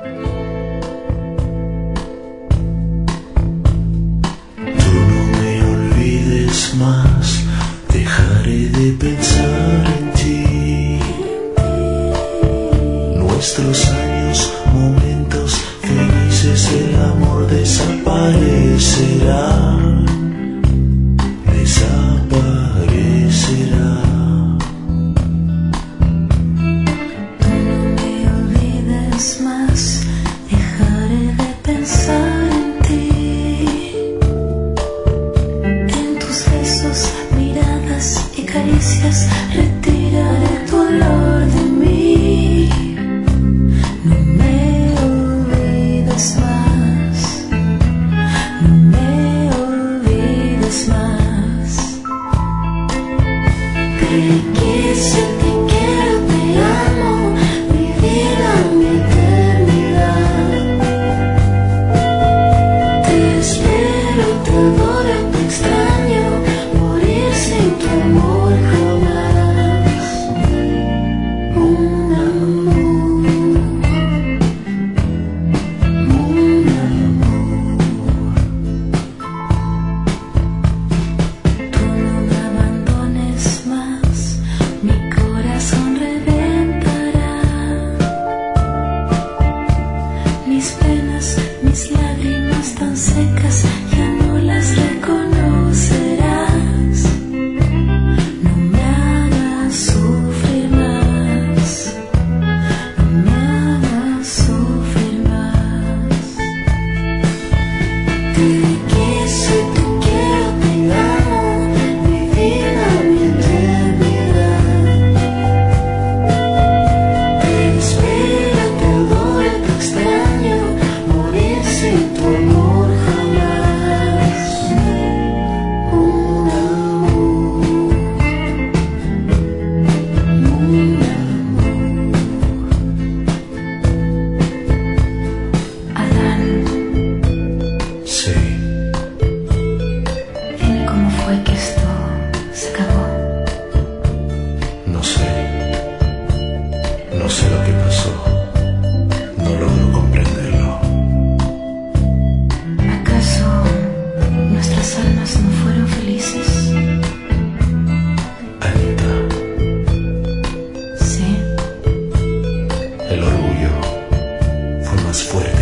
Tú no me olvides más, dejaré de pensar en ti. Nuestros años, momentos felices, el amor desaparecerá. Desaparecerá. Tú no me olvides más, dejaré de pensar en ti. En tus besos, miradas y caricias, retiraré tu olor de mí. No me olvides más, no me olvides más. Te quise, te quiero, te amo, mi vida, mi eternidad. Te espero, te adoro, te extraño, morir sin tu amor jamás. Un amor, un amor. Tú no me abandones más, mi corazón reventará. Mis penas, mis lágrimas tan secas, ya no las reconocerás. No me hagas sufrir más, no me hagas sufrir más. Te quise, te quiero, te amo, mi vida, mi eternidad. Te espero, te adoro, te extraño, morir sin tu amor jamás. Un amor, un amor. Adán, Sí, dime cómo fue que esto se acabó. no sé. No sé lo que pasó. No logro comprenderlo. ¿Acaso nuestras almas no fueron felices? Anita, Sí. el orgullo fue más fuerte